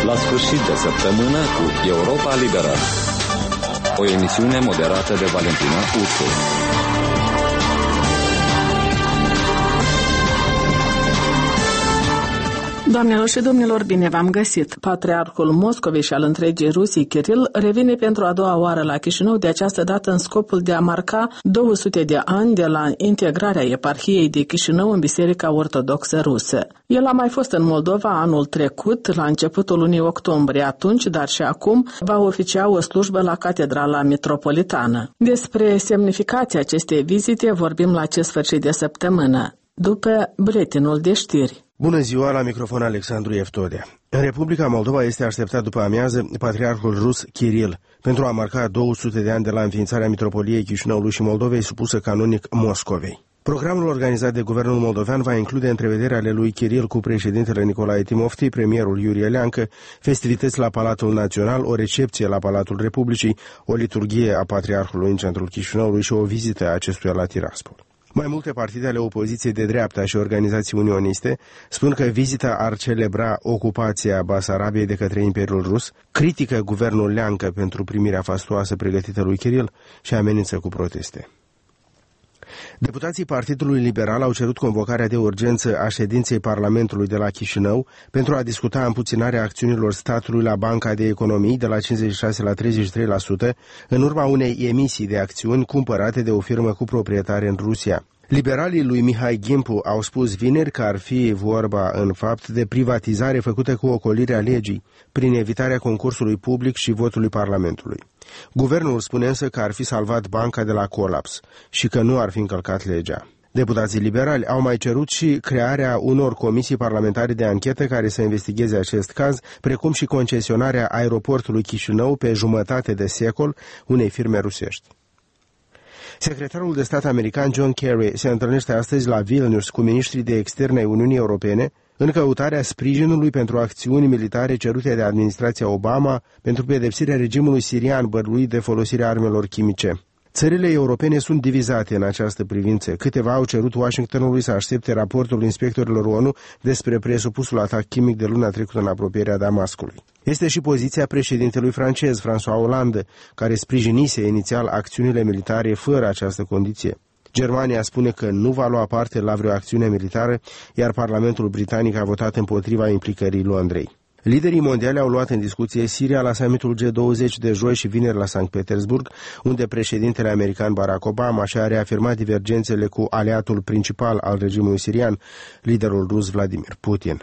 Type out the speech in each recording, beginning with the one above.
la sfârșit de săptămână cu Europa Liberă. O emisiune moderată de Valentina Ursu. Doamnelor și domnilor, bine v-am găsit! Patriarhul Moscovei și al întregii Rusii, Kiril, revine pentru a doua oară la Chișinău, de această dată în scopul de a marca 200 de ani de la integrarea eparhiei de Chișinău în Biserica Ortodoxă Rusă. El a mai fost în Moldova anul trecut, la începutul lunii octombrie, atunci, dar și acum, va oficia o slujbă la Catedrala Metropolitană. Despre semnificația acestei vizite vorbim la acest sfârșit de săptămână, după buletinul de știri. Bună ziua, la microfon Alexandru Eftodea. În Republica Moldova este așteptat după amiază patriarhul rus Kiril pentru a marca 200 de ani de la înființarea Mitropoliei Chișinăului și Moldovei supusă canonic Moscovei. Programul organizat de guvernul moldovean va include întrevederea ale lui Kiril cu președintele Nicolae Timofti, premierul Iurie Leancă, festivități la Palatul Național, o recepție la Palatul Republicii, o liturghie a patriarhului în centrul Chișinăului și o vizită a acestuia la Tiraspol. Mai multe partide ale opoziției de dreapta și organizații unioniste spun că vizita ar celebra ocupația Basarabiei de către Imperiul Rus, critică guvernul Leancă pentru primirea fastuoasă pregătită lui Kiril și amenință cu proteste. Deputații Partidului Liberal au cerut convocarea de urgență a ședinței Parlamentului de la Chișinău pentru a discuta împuținarea acțiunilor statului la Banca de Economii de la 56 la 33% în urma unei emisii de acțiuni cumpărate de o firmă cu proprietare în Rusia. Liberalii lui Mihai Gimpu au spus vineri că ar fi vorba în fapt de privatizare făcută cu ocolirea legii, prin evitarea concursului public și votului Parlamentului. Guvernul spune însă că ar fi salvat banca de la colaps și că nu ar fi încălcat legea. Deputații liberali au mai cerut și crearea unor comisii parlamentare de anchetă care să investigheze acest caz, precum și concesionarea aeroportului Chișinău pe jumătate de secol unei firme rusești. Secretarul de stat american John Kerry se întâlnește astăzi la Vilnius cu miniștrii de externe ai Uniunii Europene în căutarea sprijinului pentru acțiuni militare cerute de administrația Obama pentru pedepsirea regimului sirian bănuit de folosirea armelor chimice. Țările europene sunt divizate în această privință. Câteva au cerut Washingtonului să aștepte raportul inspectorilor ONU despre presupusul atac chimic de luna trecută în apropierea Damascului. Este și poziția președintelui francez, François Hollande, care sprijinise inițial acțiunile militare fără această condiție. Germania spune că nu va lua parte la vreo acțiune militară, iar Parlamentul Britanic a votat împotriva implicării Londrei. Liderii mondiali au luat în discuție Siria la summitul G20 de joi și vineri la Sankt Petersburg, unde președintele american Barack Obama și-a reafirmat divergențele cu aliatul principal al regimului sirian, liderul rus Vladimir Putin.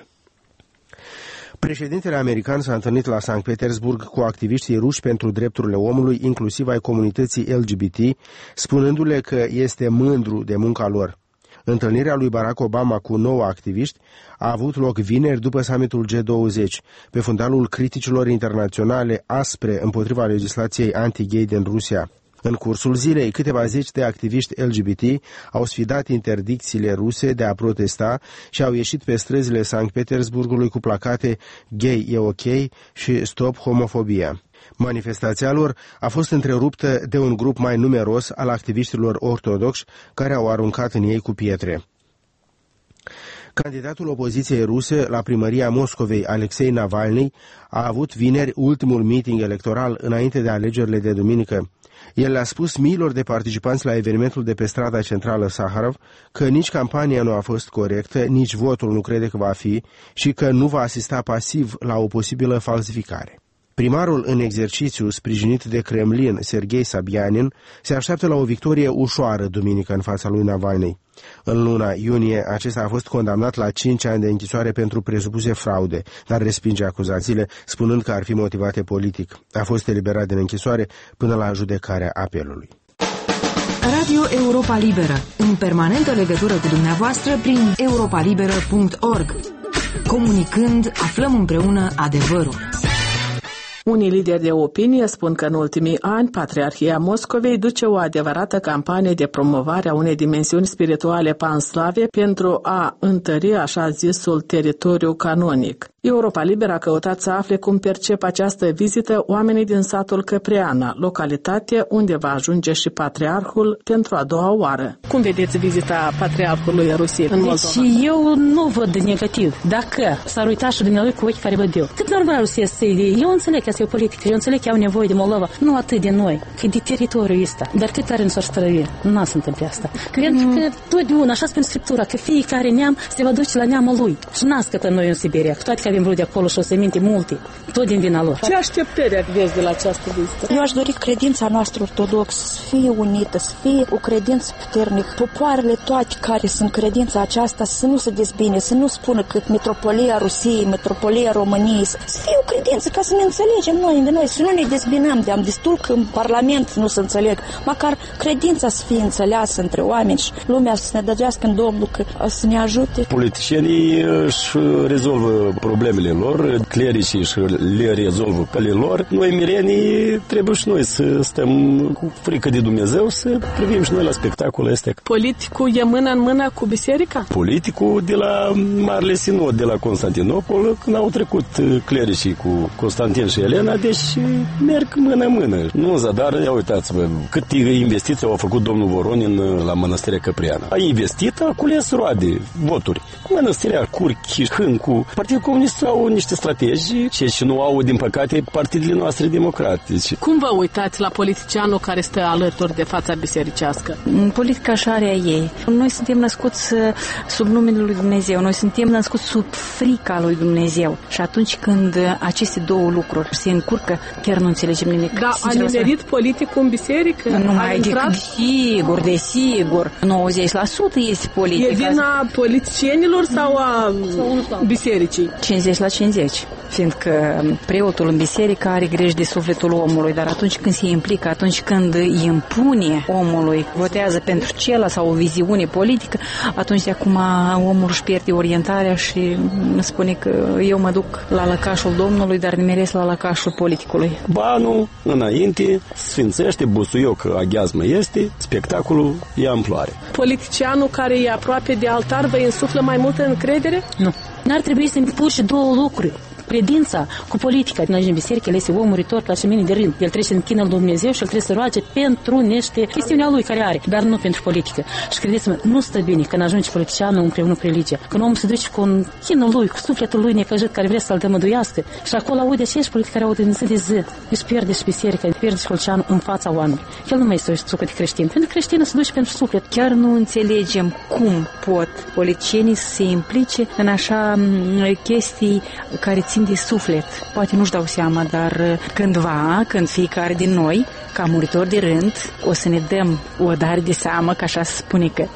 Președintele american s-a întâlnit la Sankt Petersburg cu activiștii ruși pentru drepturile omului, inclusiv ai comunității LGBT, spunându-le că este mândru de munca lor. Întâlnirea lui Barack Obama cu 9 activiști a avut loc vineri după summitul G20, pe fundalul criticilor internaționale aspre împotriva legislației anti-gay din Rusia. În cursul zilei, câteva zeci de activiști LGBT au sfidat interdicțiile ruse de a protesta și au ieșit pe străzile Sankt Petersburgului cu placate "Gay e ok" și "Stop homofobia". Manifestația lor a fost întreruptă de un grup mai numeros al activiștilor ortodoxi care au aruncat în ei cu pietre. Candidatul opoziției ruse la primăria Moscovei, Alexei Navalny, a avut vineri ultimul meeting electoral înainte de alegerile de duminică. El le-a spus miilor de participanți la evenimentul de pe strada centrală Saharov că nici campania nu a fost corectă, nici votul nu crede că va fi și că nu va asista pasiv la o posibilă falsificare. Primarul în exercițiu, sprijinit de Kremlin, Sergei Sobyanin, se așteaptă la o victorie ușoară duminică în fața lui Navalny. În luna iunie, acesta a fost condamnat la 5 ani de închisoare pentru presupuse fraude, dar respinge acuzațiile, spunând că ar fi motivate politic. A fost eliberat din închisoare până la judecarea apelului. Radio Europa Liberă, în permanentă legătură cu dumneavoastră prin europalibera.org. Comunicând, aflăm împreună adevărul. Unii lideri de opinie spun că în ultimii ani Patriarhia Moscovei duce o adevărată campanie de promovare a unei dimensiuni spirituale panslave pentru a întări așa zisul teritoriu canonic. Europa Liberă a căutat să afle cum percep această vizită oamenii din satul Căpreana, localitate unde va ajunge și patriarhul pentru a doua oară. Cum vedeți vizita patriarhului Rusiei în Moldova? Deci eu nu văd de negativ. Dacă s-ar uita și dumnealui cu ochii care văd eu. Cât normal Rusia să eu înțeleg că asta e o politică, eu înțeleg că au nevoie de Moldova, nu atât de noi, că de teritoriul ăsta. Dar cât tare nu s-ar străvi, nu se întâmplă asta. Pentru că totdeauna, așa spune Scriptura, că fiecare neam se va duce la neamul lui. Și nască noi în Siberia, cu toate că avem rude acolo și o seminte multe, tot din vina lor. Ce așteptări aveți de la această vizită? Eu aș dori credința noastră ortodoxă să fie unită, să fie o credință puternică. Popoarele toate care sunt credința aceasta să nu se dezbine, să nu spună că metropolia Rusiei, metropolia României, să fie o credință ca să ne înțelegem noi de noi, să nu ne dezbinăm de am destul că în Parlament nu se înțeleg. Măcar credința să fie înțeleasă între oameni și lumea să ne dăgească în Domnul că să ne ajute. Politicienii își rezolvă problemele lor, clericii și le rezolvă pe ale lor. Noi, mirenii, trebuie și noi să stăm cu frică de Dumnezeu, să privim și noi la spectacolul ăsta. Politicul e mână în mână cu biserica? Politicul de la Marele Sinod, de la Constantinopol, când au trecut clericii cu Constantin și Elena, deci merg mână-mână. Nu în zadar, ia uitați-vă, câte investiții au făcut domnul Voronin la Mănăstirea Căpreana. A investit, a cules roade, voturi. Mănăstirea Curchi, Hâncu, Partidul Comunist au niște strategii, ceea ce nu au, din păcate, partidele noastre democratice. Cum vă uitați la politicianul care stă alături de fața bisericească? Politica așa are ei. Noi suntem născuți sub numele lui Dumnezeu, noi suntem născuți sub frica lui Dumnezeu. Și atunci când aceste două lucruri se încurcă, chiar nu înțelegem nimic. Da, a nimerit politicul în biserică? Nu mai desigur. 90% este politică. E vina politicienilor sau a bisericii? 50 la 50. Fiindcă preotul în biserică are grijă de sufletul omului, dar atunci când se implică, atunci când îi impune omului, votează pentru cela sau o viziune politică, atunci de acum omul își pierde orientarea și spune că eu mă duc la lăcașul Domnului, dar nimeresc la lăcașul politicului. Banul înainte sfințește, busuioc aghiazmă este, spectacolul e amploare. Politicianul care e aproape de altar vă insuflă mai multă încredere? Nu. N-ar trebui să împurci două lucruri. Credința cu politica din în biserică, el este om muritor ca și mine de rând. El trebuie să închină lui Dumnezeu și el trebuie să roage pentru niște chestiunea lui care are, dar nu pentru politică. Și credeți-mă, nu stă bine când ajunge politicianul împreună cu religia. Când omul se duce cu chinul lui, cu sufletul lui necăjit care vrea să-l dămăduiască și acolo aude aceeași politică care aude în zi de zi. Își pierde și biserica, își pierde și politicianul în fața oamenilor. El nu mai este o sucă de creștin. Pentru creștinul se duce pentru suflet. Chiar nu înțelegem cum pot politicienii să se implice în așa chestii care țin de suflet. Poate nu-și dau seama, dar cândva, când fiecare din noi, ca muritori de rând, o să ne dăm o dare de seamă, că așa se spune că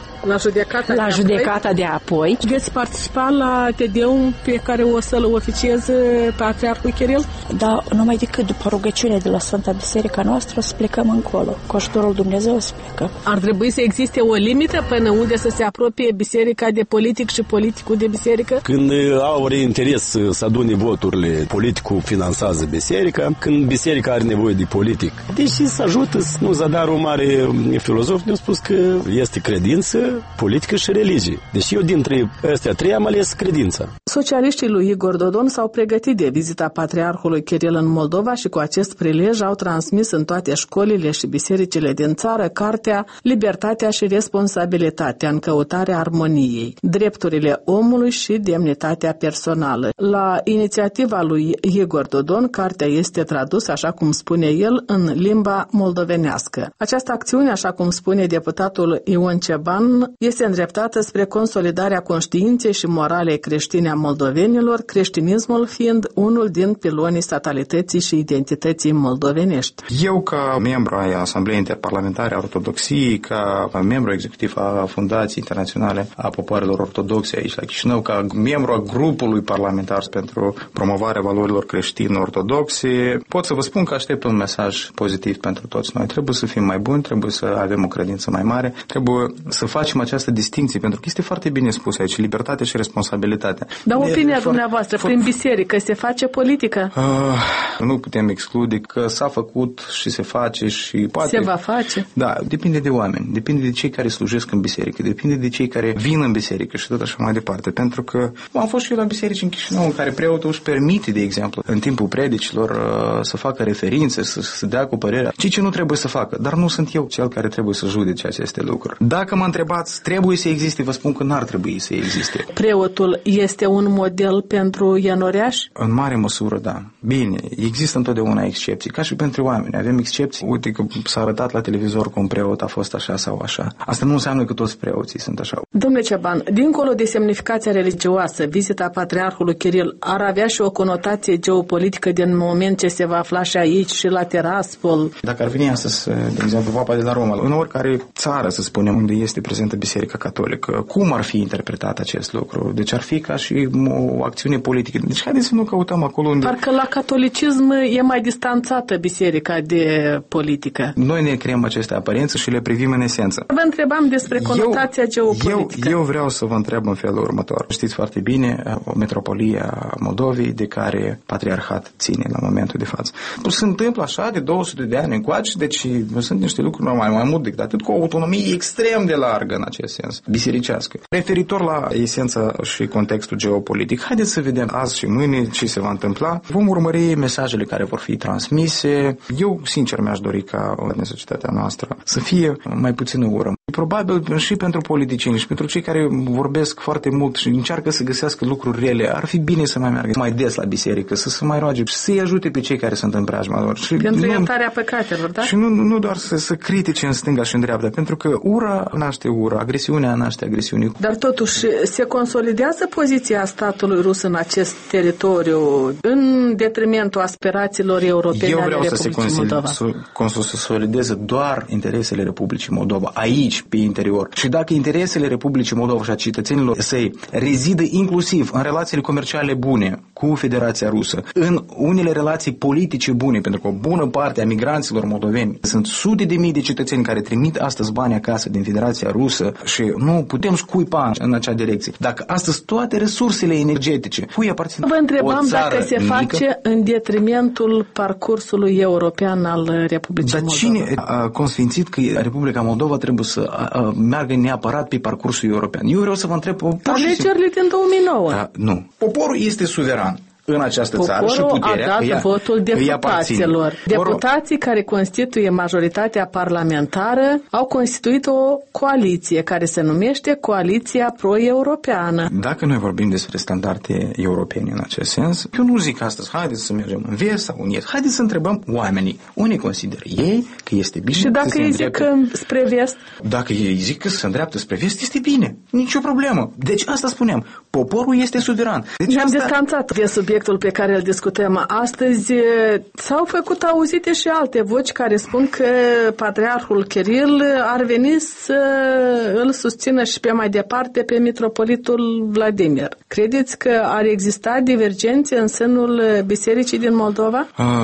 la judecata de apoi. Veți participa la Tedeum pe care o să-l oficieze Patriarhul Kiril? Da, numai decât după rugăciune de la Sfânta Biserica noastră o să plecăm încolo. Cu ajutorul Dumnezeu o să plecăm. Ar trebui să existe o limită până unde să se apropie biserica de politic și politicul de biserică? Când au interes să adune voturile, politicul finanțează biserica. Când biserica are nevoie de politic, deși să ajută, nu zadarul mare filozof ne-a spus că este credință, politică și religie. Deși eu dintre astea trei am ales credința. Socialiștii lui Igor Dodon s-au pregătit de vizita Patriarhului Kiril în Moldova și cu acest prilej au transmis în toate școlile și bisericile din țară cartea Libertatea și responsabilitatea în căutarea armoniei, drepturile omului și demnitatea personală. La inițiativa lui Igor Dodon, cartea este tradusă, așa cum spune el, în limba moldovenească. Această acțiune, așa cum spune deputatul Ion Ceban, este îndreptată spre consolidarea conștiinței și moralei creștine a moldovenilor, creștinismul fiind unul din pilonii statalității și identității moldovenești. Eu, ca membru ai Asambleei Interparlamentare a Ortodoxiei, ca membru executiv a Fundației Internaționale a Popoarelor Ortodoxe aici la Chișinău, ca membru a grupului parlamentar pentru promovarea valorilor creștine-ortodoxe, pot să vă spun că aștept un mesaj pozitiv pentru toți noi. Trebuie să fim mai buni, trebuie să avem o credință mai mare, trebuie să facem această distinție, pentru că este foarte bine spus aici, libertate și responsabilitate. Dar opinia dumneavoastră, prin biserică, se face politică? Nu putem exclude că s-a făcut și se face și poate... Se va face? Da, depinde de oameni, depinde de cei care slujesc în biserică, depinde de cei care vin în biserică și tot așa mai departe. Pentru că am fost și eu la biserici în Chișinău în care preotul își permite, de exemplu, în timpul predicilor să facă referințe, să dea cu părerea ce nu trebuie să facă. Dar nu sunt eu cel care trebuie să judece aceste lucruri. Dacă mă întrebați, trebuie să existe, vă spun că n-ar trebui să existe. Preotul este un model pentru ianoriași? În mare măsură, da. Bine, există întotdeauna excepții, ca și pentru oameni. Avem excepții. Uite că s-a arătat la televizor că un preot a fost așa sau așa. Asta nu înseamnă că toți preoții sunt așa. Domnule Ceban, dincolo de semnificația religioasă, vizita Patriarhului Kiril ar avea și o conotație geopolitică din moment ce se va afla și aici și la Tiraspol? Dacă ar veni astăzi, de exemplu, Papa de la Roma, în oricare țară, să spunem, unde este prezentă Biserica Catolică, cum ar fi interpretat acest lucru? Deci ar fi ca și o acțiune politică. Deci haideți să nu căutăm acolo unde... Parcă la catolicism e mai distanțată biserica de politică. Noi ne creăm aceste aparențe și le privim în esență. Vă întrebam despre conotația geopolitică. Eu vreau să vă întreb în felul următor. Știți foarte bine, metropolia Moldovei, de care patriarhat ține la momentul de față. Se întâmplă așa de 200 de ani încoace, deci sunt niște lucruri mai mult decât atât, cu o autonomie extrem de largă în acest sens, bisericească. Referitor la esența și contextul geopolitic, haideți să vedem azi și mâine ce se va întâmpla. Vom urmări mesajele care vor fi transmise. Eu, sincer, mi-aș dori ca în societatea noastră să fie mai puțină ură. Probabil și pentru politicieni și pentru cei care vorbesc foarte mult și încearcă să găsească lucruri rele, ar fi bine să mai meargă mai des la biserică, să se mai roage și să-i ajute pe cei care sunt în preajma lor. Și pentru iertarea păcatelor, da? Și nu doar să critique în stânga și în dreapta, pentru că ura naște ură, agresiunea naște agresiune. Dar totuși se consolidează poziția statului rus în acest teritoriu în detrimentul aspirațiilor europene ale Republicii Moldova? Eu vreau să se consolideze doar interesele Republicii Moldova, aici, pe interior. Și dacă interesele Republicii Moldova și a cetățenilor săi rezidă inclusiv în relațiile comerciale bune cu Federația Rusă, în unele relații politice bune, pentru că o bună parte a migranților moldoveni sunt sute de mii de cetățeni care trimit astăzi bani acasă din Federația Rusă și nu putem scuipa în acea direcție. Dacă astăzi toate resursele energetice cui aparțin vă întrebam dacă se face în detrimentul parcursului european al Republicii Moldova. Dar cine a consfințit că Republica Moldova trebuie să meargă neapărat pe parcursul european? Eu vreau să vă întreb... Alegerile din 2009. Nu. Poporul este suveran în această țară și puterea a dat votul deputaților. Deputații care constituie majoritatea parlamentară au constituit o coaliție care se numește Coaliția Pro-Europeană. Dacă noi vorbim despre standarde europene în acest sens, eu nu zic astăzi, haideți să mergem în vest sau în est, haideți să întrebăm oamenii. Unii consideră ei că este bine. Și dacă ei zic că spre vest? Dacă ei zic că se îndreaptă spre vest, este bine. Nicio problemă. Deci asta spuneam. Poporul este suveran. Deci ne-am distanțat de subiectul pe care îl discutăm astăzi. S-au făcut auzite și alte voci care spun că Patriarhul Kiril ar veni să îl susțină și pe mai departe pe mitropolitul Vladimir. Credeți că ar exista divergențe în sânul bisericii din Moldova?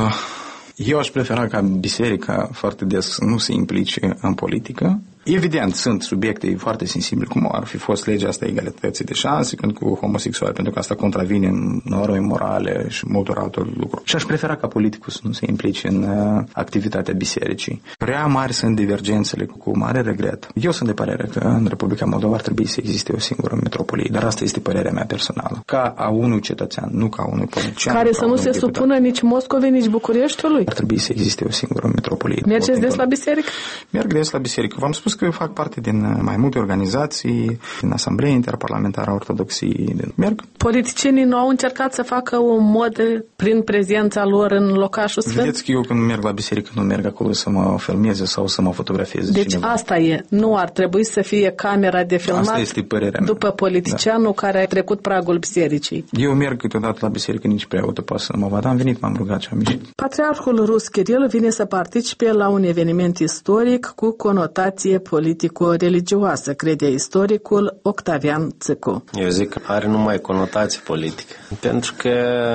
Eu aș prefera ca biserica foarte des nu se implice în politică. Evident, sunt subiecte foarte sensibile, cum ar fi fost legea asta egalității de șanse când cu homosexuali, pentru că asta contravine norme morale și multor altor lucruri. Și aș prefera ca politicul să nu se implice în activitatea bisericii. Prea mari sunt divergențele, cu mare regret. Eu sunt de părere că în Republica Moldova ar trebui să existe o singură metropolie, dar asta este părerea mea personală. Ca a unui cetățean, nu ca a unui politician. Care să nu se supună nici Moscovei, nici Bucureștiului? Ar trebui să existe o singură metropolie. Mergeți des la biserică? Merg des la biserică. V-am spus că eu fac parte din mai multe organizații, din Asamblea Interparlamentară a Ortodoxiei. Merg. Politicienii nu au încercat să facă un mod prin prezența lor în locașul sfânt? Vedeți că eu când merg la biserică nu merg acolo să mă filmeze sau să mă fotografieze Deci cineva. Asta e. Nu ar trebui să fie camera de filmat asta este părerea mea. După politicianul care a trecut pragul bisericii. Eu merg câteodată la biserică, nici preotul poate să mă vadă. Am venit, m-am rugat și am ieșit. Patriarhul rus Kiril vine să participe la un eveniment istoric cu conotație politico-religioasă, crede istoricul Octavian Țâcu. Eu zic că are numai conotație politică, pentru că,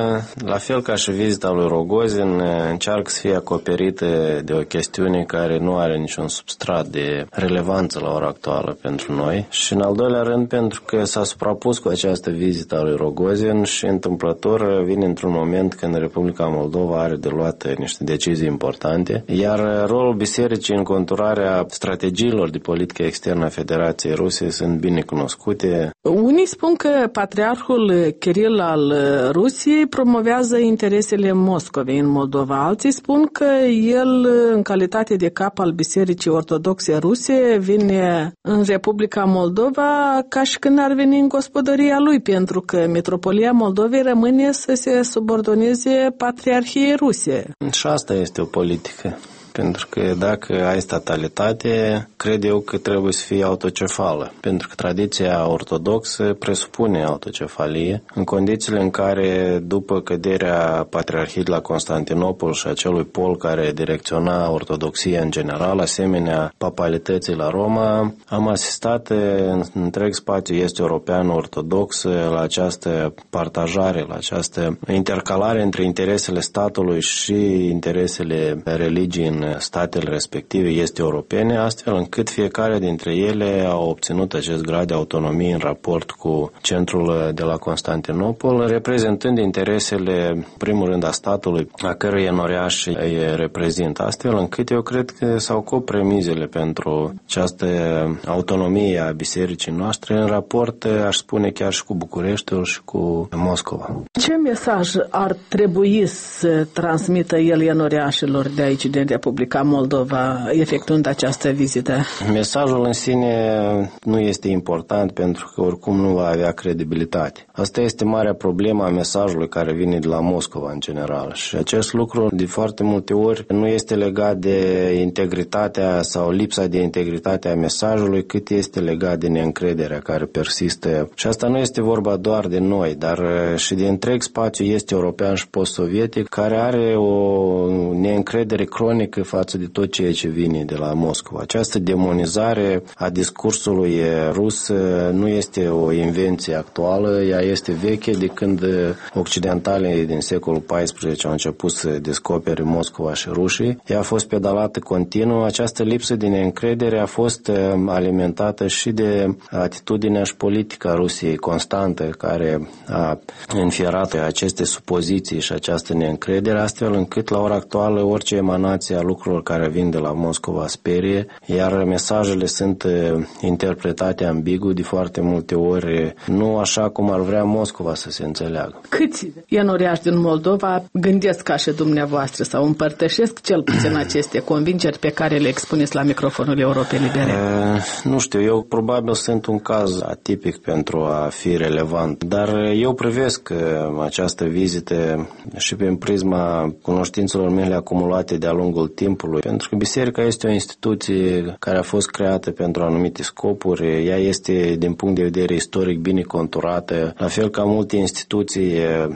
la fel ca și vizita lui Rogozin, încearcă să fie acoperită de o chestiune care nu are niciun substrat de relevanță la ora actuală pentru noi și, în al doilea rând, pentru că s-a suprapus cu această vizită a lui Rogozin și întâmplător vine într-un moment când Republica Moldova are de luat niște decizii importante, iar rolul bisericii în conturarea strategiilor de politică externă a Federației Rusiei sunt bine cunoscute. Unii spun că patriarhul Kiril al Rusiei promovează interesele Moscovei în Moldova. Alții spun că el, în calitate de cap al Bisericii Ortodoxe Ruse, vine în Republica Moldova ca și când ar veni în gospodăria lui, pentru că Mitropolia Moldovei rămâne să se subordoneze Patriarhiei Ruse. Și asta este o politică. Pentru că dacă ai statalitate, cred eu că trebuie să fie autocefală. Pentru că tradiția ortodoxă presupune autocefalie, în condițiile în care, după căderea Patriarhiei la Constantinopol și acelui pol care direcționa ortodoxia în general, asemenea papalității la Roma, am asistat în întreg spațiu este european ortodox la această partajare, la această intercalare între interesele statului și interesele religiei în statele respective este europene, astfel încât fiecare dintre ele a obținut acest grad de autonomie în raport cu centrul de la Constantinopol, reprezentând interesele, în primul rând, a statului, a cărui enoriași îi reprezintă, astfel încât eu cred că s-au copt premizele pentru această autonomie a bisericii noastre în raport, aș spune, chiar și cu Bucureștiul și cu Moscova. Ce mesaj ar trebui să transmită el enoriașilor de aici, din Republica Moldova, efectuând această vizită? Mesajul în sine nu este important pentru că oricum nu va avea credibilitate. Asta este marea problemă a mesajului care vine de la Moscova în general și acest lucru de foarte multe ori nu este legat de integritatea sau lipsa de integritate a mesajului, cât este legat de neîncrederea care persistă. Și asta nu este vorba doar de noi, dar și de întreg spațiu este european și post-sovietic, care are o neîncredere cronică față de tot ceea ce vine de la Moscova. Această demonizare a discursului rus nu este o invenție actuală, ea este veche de când occidentalii din secolul XIV au început să descopere Moscova și rușii. Ea a fost pedalată continuu. Această lipsă de neîncredere a fost alimentată și de atitudinea și politica Rusiei constantă, care a înfierat aceste supoziții și această neîncredere, astfel încât la ora actuală orice emanație a lucrurilor care vin de la Moscova sperie, iar mesajele sunt interpretate ambigu de foarte multe ori, nu așa cum ar vrea Moscova să se înțeleagă. Câți enoriași din Moldova gândesc ca și dumneavoastră sau împărtășesc cel puțin aceste convingeri pe care le expuneți la microfonul Europei Libere? Nu știu, eu probabil sunt un caz atipic pentru a fi relevant, dar eu privesc această vizită și prin prisma cunoștințelor mele acumulate de-a lungul timpului, pentru că biserica este o instituție care a fost creată pentru anumite scopuri, ea este din punct de vedere istoric bine conturată, la fel ca multe instituții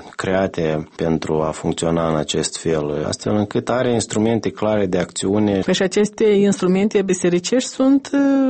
create pentru a funcționa în acest fel, astfel încât are instrumente clare de acțiune. Și aceste instrumente bisericești sunt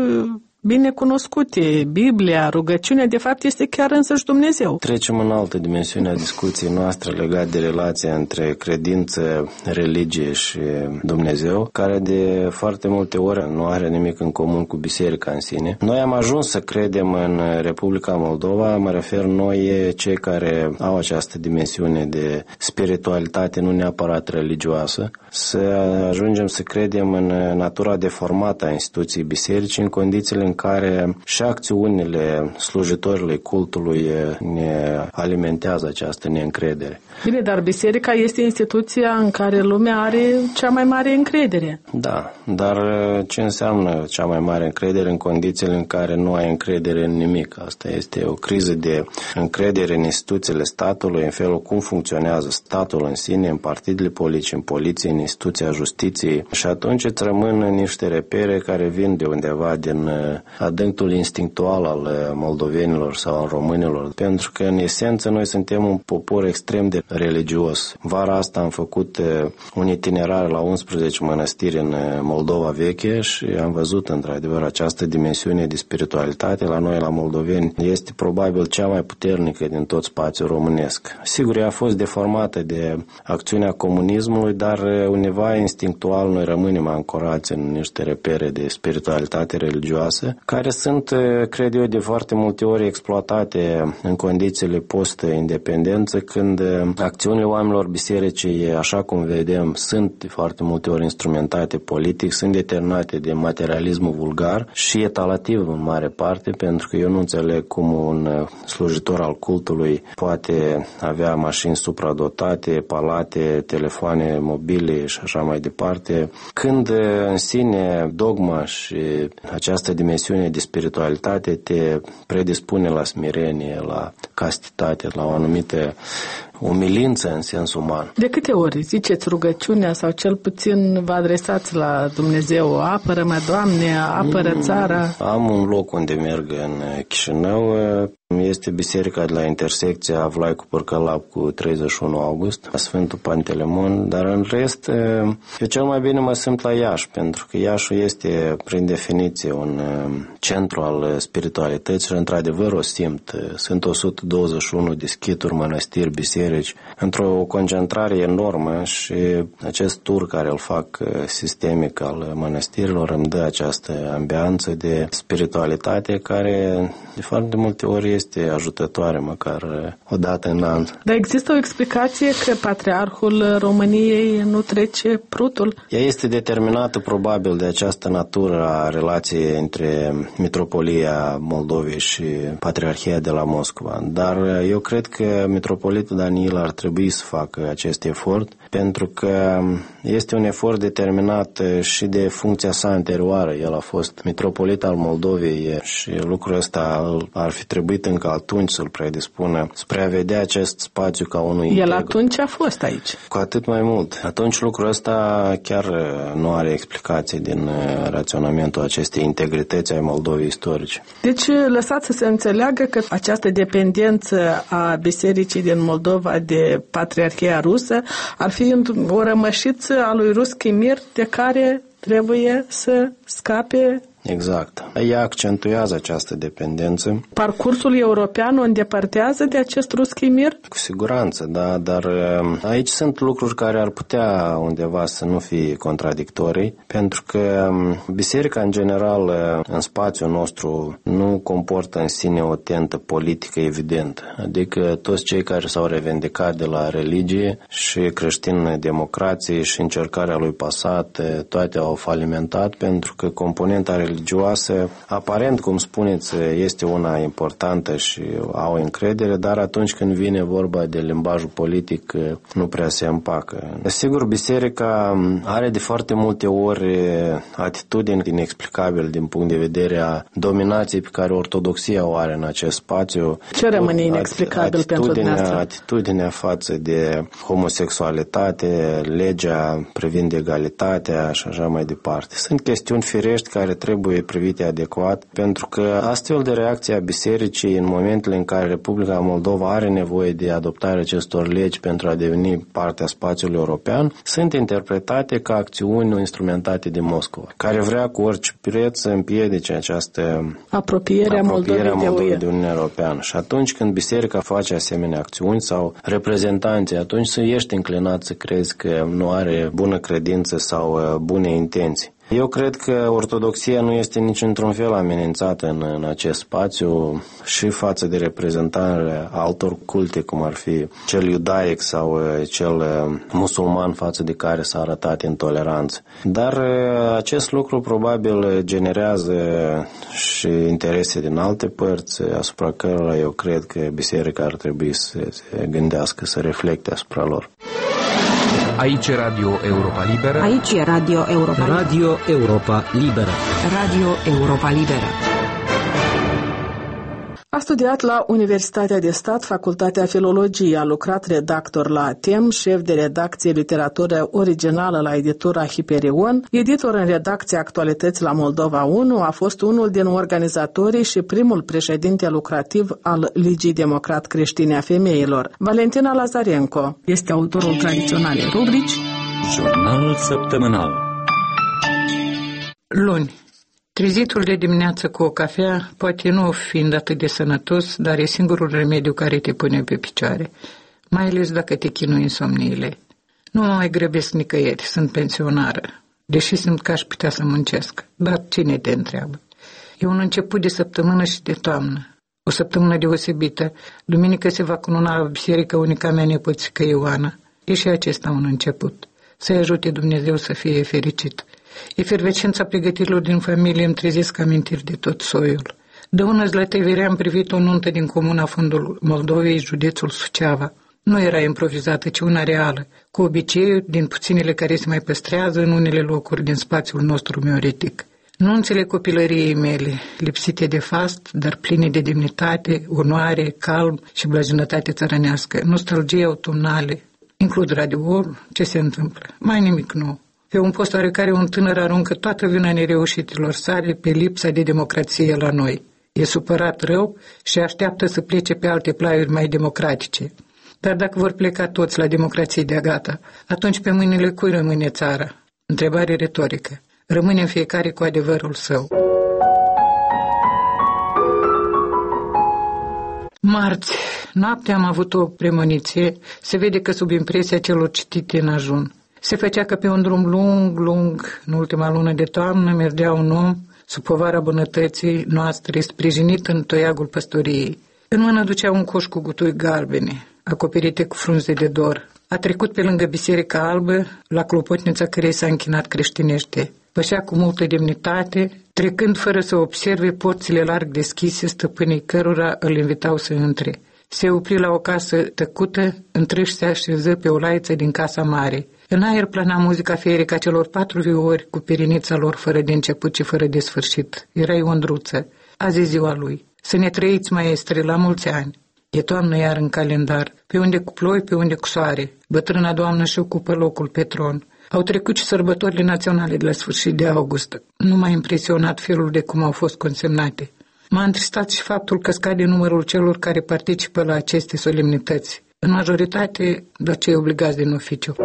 bine cunoscute. Biblia, rugăciunea, de fapt, este chiar însăși Dumnezeu. Trecem în altă dimensiune a discuției noastre legate de relația între credință, religie și Dumnezeu, care de foarte multe ori nu are nimic în comun cu biserica în sine. Noi am ajuns să credem în Republica Moldova, mă refer noi, cei care au această dimensiune de spiritualitate, nu neapărat religioasă, să ajungem să credem în natura deformată a instituției bisericii, în condițiile în care și acțiunile slujitorilor cultului ne alimentează această neîncredere. Bine, dar biserica este instituția în care lumea are cea mai mare încredere. Da, dar ce înseamnă cea mai mare încredere în condițiile în care nu ai încredere în nimic? Asta este o criză de încredere în instituțiile statului, în felul cum funcționează statul în sine, în partidele politice, în poliție, în instituția justiției, și atunci îți rămân niște repere care vin de undeva din adâncul instinctual al moldovenilor sau al românilor, pentru că în esență noi suntem un popor extrem de religios. Vara asta am făcut un itinerar la 11 mănăstiri în Moldova veche și am văzut într-adevăr această dimensiune de spiritualitate la noi, la moldoveni, este probabil cea mai puternică din tot spațiul românesc. Sigur, ea a fost deformată de acțiunea comunismului, dar undeva instinctual noi rămânem ancorați în niște repere de spiritualitate religioasă, care sunt, cred eu, de foarte multe ori exploatate în condițiile post-independență, când acțiunile oamenilor bisericii, așa cum vedem, sunt de foarte multe ori instrumentate politic, sunt determinate de materialismul vulgar și etalativ în mare parte, pentru că eu nu înțeleg cum un slujitor al cultului poate avea mașini supradotate, palate, telefoane mobile și așa mai departe, când în sine dogma și această dimensiune de spiritualitate te predispune la smirenie, la castitate, la o anumită umilință în sens uman. De câte ori ziceți rugăciunea sau cel puțin vă adresați la Dumnezeu, apără-mă, Doamne, apără țara? Am un loc unde merg în Chișinău, este biserica de la intersecția Vlai cu Părcălap cu 31 august, la Sfântul Pantelemon, dar în rest, eu cel mai bine mă simt la Iași, pentru că Iașul este, prin definiție, un centru al spiritualității și, într-adevăr, o simt. Sunt 121 de schituri, mănăstiri, biserici, într-o concentrare enormă și acest tur care îl fac sistemic al mănăstirilor îmi dă această ambianță de spiritualitate care, de foarte multe ori, este ajutătoare, măcar o dată în an. Dar există o explicație că Patriarhul României nu trece prutul? Ea este determinată probabil de această natură a relației între Mitropolia Moldovei și Patriarhia de la Moscova. Dar eu cred că Mitropolitul Daniil ar trebui să facă acest efort, pentru că este un efort determinat și de funcția sa anterioară. El a fost mitropolit al Moldovei și lucrul ăsta ar fi trebuit încă atunci să-l predispună spre a vedea acest spațiu ca unul integru. El atunci a fost aici. Cu atât mai mult. Atunci lucrul ăsta chiar nu are explicații din raționamentul acestei integrități ai Moldovei istorice. Deci lăsați să se înțeleagă că această dependență a bisericii din Moldova de Patriarhia rusă ar fi o rămășiță a lui Ruski Mir de care trebuie să scape. Exact. Ea accentuează această dependență. Parcursul european o îndepărtează de acest Ruski Mir? Cu siguranță, da, dar aici sunt lucruri care ar putea undeva să nu fie contradictorii, pentru că biserica în general în spațiul nostru nu comportă în sine o tentă politică evidentă. Adică toți cei care s-au revendicat de la religie și creștin-democrație și încercarea lui Passat, toate au falimentat, pentru că componenta religioasă, aparent, cum spuneți, este una importantă și au încredere, dar atunci când vine vorba de limbajul politic, nu prea se împacă. Sigur, biserica are de foarte multe ori atitudini inexplicabile din punct de vedere a dominației pe care ortodoxia o are în acest spațiu. Ce rămâne inexplicabil pentru dumneavoastră? Atitudinea față de homosexualitate, legea privind egalitatea și așa mai departe. Sunt chestiuni firești care trebuie privite adecvat, pentru că astfel de reacție a bisericii în momentele în care Republica Moldova are nevoie de adoptarea acestor legi pentru a deveni parte a spațiului european, sunt interpretate ca acțiuni instrumentate de Moscova, care vrea cu orice preț să împiedice această apropiere a Moldovei de Uniunea Europeană. Și atunci când biserica face asemenea acțiuni sau reprezentanții, atunci să ești înclinat să crezi că nu are bună credință sau bune intenții. Eu cred că ortodoxia nu este nici într-un fel amenințată în acest spațiu și față de reprezentarea altor culte, cum ar fi cel iudaic sau cel musulman față de care s-a arătat intoleranță. Dar acest lucru probabil generează și interese din alte părți, asupra cărora eu cred că biserica ar trebui să se gândească, să reflecte asupra lor. Aici e Radio Europa Liberă. Aici e Radio Europa Liberă. Radio Europa Liberă. Radio Europa Liberă. studiat la Universitatea de Stat, Facultatea Filologiei, a lucrat redactor la TEM, șef de redacție literatură originală la editura Hiperion, editor în redacția Actualități la Moldova 1, a fost unul din organizatorii și primul președinte lucrativ al Ligii Democrat Creștine a Femeilor. Valentina Lazarenko este autorul tradiționalei rubrici Jurnalul săptămânal. Luni. Trezitul de dimineață cu o cafea, poate nu fiind atât de sănătos, dar e singurul remediu care te pune pe picioare, mai ales dacă te chinui insomniile. Nu mă mai grăbesc nicăieri, sunt pensionară, deși simt că aș putea să muncesc, dar cine te întreabă? E un început de săptămână și de toamnă, o săptămână deosebită. Duminică se va cununa la biserică unica mea nepoțică Ioana. E și acesta un început. Să-i ajute Dumnezeu să fie fericit. Efervescența pregătirilor din familie îmi trezesc amintiri de tot soiul. De ună zlătevire am privit o nuntă din comuna Fundul Moldovei, județul Suceava. Nu era improvizată, ci una reală, cu obiceiuri din puținele care se mai păstrează în unele locuri din spațiul nostru meoretic. Nunțele copilăriei mele, lipsite de fast, dar pline de demnitate, onoare, calm și blajinătate țărănească, nostalgie autumnale. Includ radioul, ce se întâmplă? Mai nimic nou. Pe un post oarecare un tânăr aruncă toată vina nereușitilor sale pe lipsa de democrație la noi. E supărat rău și așteaptă să plece pe alte plaiuri mai democratice. Dar dacă vor pleca toți la democrație de-a gata, atunci pe mâinile cui rămâne țara? Întrebare retorică. Rămâne în fiecare cu adevărul său. Marți. Noaptea am avut o premoniție. Se vede că sub impresia celor citite în ajun. Se făcea că pe un drum lung, în ultima lună de toamnă, mergea un om sub povara bunătății noastre, sprijinit în toiagul păstoriei. În mână ducea un coș cu gutui galbene, acoperite cu frunze de dor. A trecut pe lângă Biserica Albă, la clopotnița cărei s-a închinat creștinește. Pășea cu multă demnitate, trecând fără să observe porțile larg deschise, stăpânii cărora îl invitau să intre. Se opri la o casă tăcută, întrâși se așeză pe o laiță din casa mare. În aer plana muzica feerică a celor 4 viori cu perinița lor fără de început și fără de sfârșit. Era Iondruță. Azi e ziua lui. Să ne trăiți, maestre, la mulți ani. E toamnă iar în calendar. Pe unde cu ploi, pe unde cu soare. Bătrâna doamnă și ocupă locul pe tron. Au trecut și sărbătorile naționale de la sfârșit de august. Nu m-a impresionat felul de cum au fost consemnate. M-a întristat și faptul că scade numărul celor care participă la aceste solemnități. În majoritate, doar cei obligați din oficiu.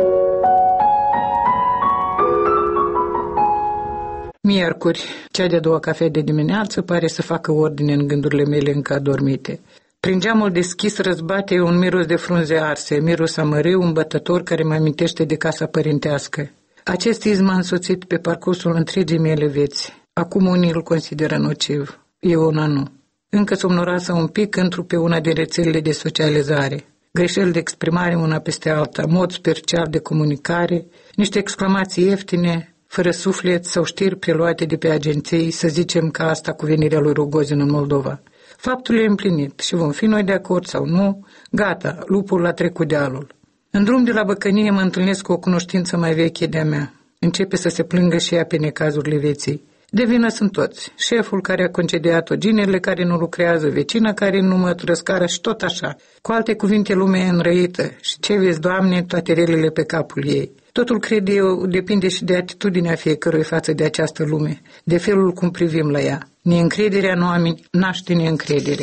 Miercuri, cea de-a doua cafea de dimineață pare să facă ordine în gândurile mele încă adormite. Prin geamul deschis răzbate un miros de frunze arse, miros amărâu, îmbătător care mă amintește de casa părintească. Acest iz m-a însoțit pe parcursul întregii mele vieți. Acum unii îl consideră nociv, eu una nu. Încă somnoroasă un pic, intru pe una din rețelele de socializare. Greșeli de exprimare una peste alta, mod special de comunicare, niște exclamații ieftine, fără suflet sau știri preluate de pe agenții, să zicem ca asta cu venirea lui Rogozin în Moldova. Faptul e împlinit și vom fi noi de acord sau nu, gata, lupul a trecut dealul. În drum de la Băcănie mă întâlnesc cu o cunoștință mai veche de-a mea. Începe să se plângă și ea pe necazurile vieții. De vină sunt toți. Șeful care a concediat-o, ginerile care nu lucrează, vecina care nu mă trăscară și tot așa. Cu alte cuvinte, lumea e înrăită și ce vezi, Doamne, toate relele pe capul ei. Totul, cred eu, depinde și de atitudinea fiecărui față de această lume, de felul cum privim la ea. Neîncrederea în oameni naște neîncredere.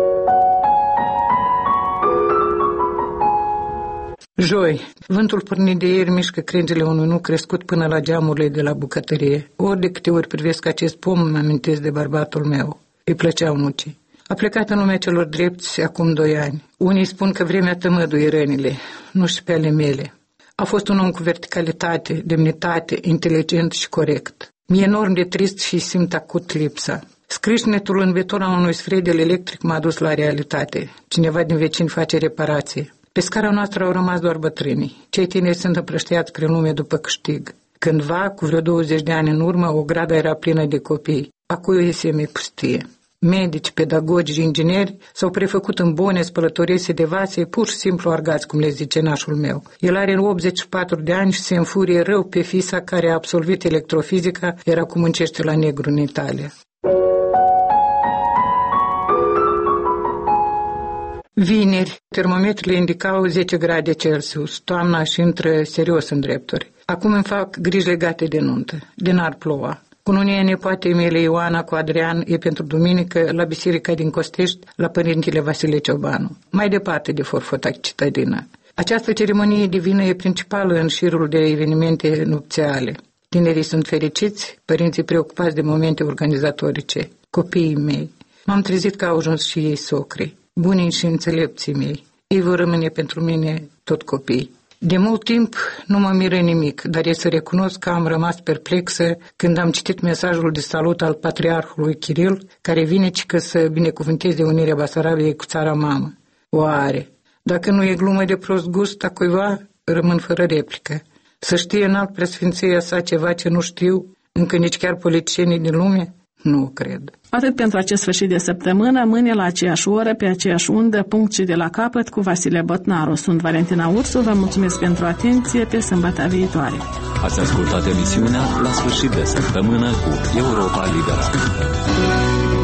Joi. Vântul pornit de ieri mișcă crengile unui nu crescut până la geamurile de la bucătărie. Ori de câte ori privesc acest pom, îmi amintesc de bărbatul meu. Îi plăceau nucii. A plecat în lumea celor drepți acum 2 ani. Unii spun că vremea tămăduie rănile, nu și pe ale mele. A fost un om cu verticalitate, demnitate, inteligent și corect. Mi-e enorm de trist și simt acut lipsa. Scrișnetul în betona unui sfredel electric m-a dus la realitate. Cineva din vecini face reparație. Pe scara noastră au rămas doar bătrânii. Cei tineri sunt împrăștiați prin lume după câștig. Cândva, cu vreo 20 de ani în urmă, o grada era plină de copii. Acum e semi-pustie. Medici, pedagogi, ingineri s-au prefăcut în bune, spălătorese de vase, pur și simplu argați, cum le zice nașul meu. El are 84 de ani și se înfurie rău pe fisa care a absolvit electrofizica, iar acum muncește la negru în Italia. Vineri, termometrele indicau 10 grade Celsius. Toamna și intră serios în drepturi. Acum îmi fac griji legate de nuntă, de n-ar ploua. Cununia nepoatei mele Ioana cu Adrian e pentru duminică la biserica din Costești, la părintele Vasile Ciobanu, mai departe de Forfota citadină. Această ceremonie divină e principală în șirul de evenimente nupțiale. Tinerii sunt fericiți, părinții preocupați de momente organizatorice, copiii mei. M-am trezit că au ajuns și ei socri, bunii și înțelepții mei. Ei vor rămâne pentru mine tot copii. De mult timp nu mă miră nimic, dar e să recunosc că am rămas perplexă când am citit mesajul de salut al patriarhului Kiril, care vine cică să binecuvânteze unirea Basarabiei cu țara mamă. Oare, dacă nu e glumă de prost gust a cuiva, rămân fără replică. Să știe înalt preasfinția sa ceva ce nu știu, încă nici chiar politicienii din lume? Nu cred. Atât pentru acest sfârșit de săptămână, mâine la aceeași oră, pe aceeași undă, punct și de la capăt, cu Vasile Botnaru. Sunt Valentina Ursu, vă mulțumesc pentru atenție, pe sâmbătă viitoare. Ați ascultat emisiunea La sfârșit de săptămână cu Europa Liberă.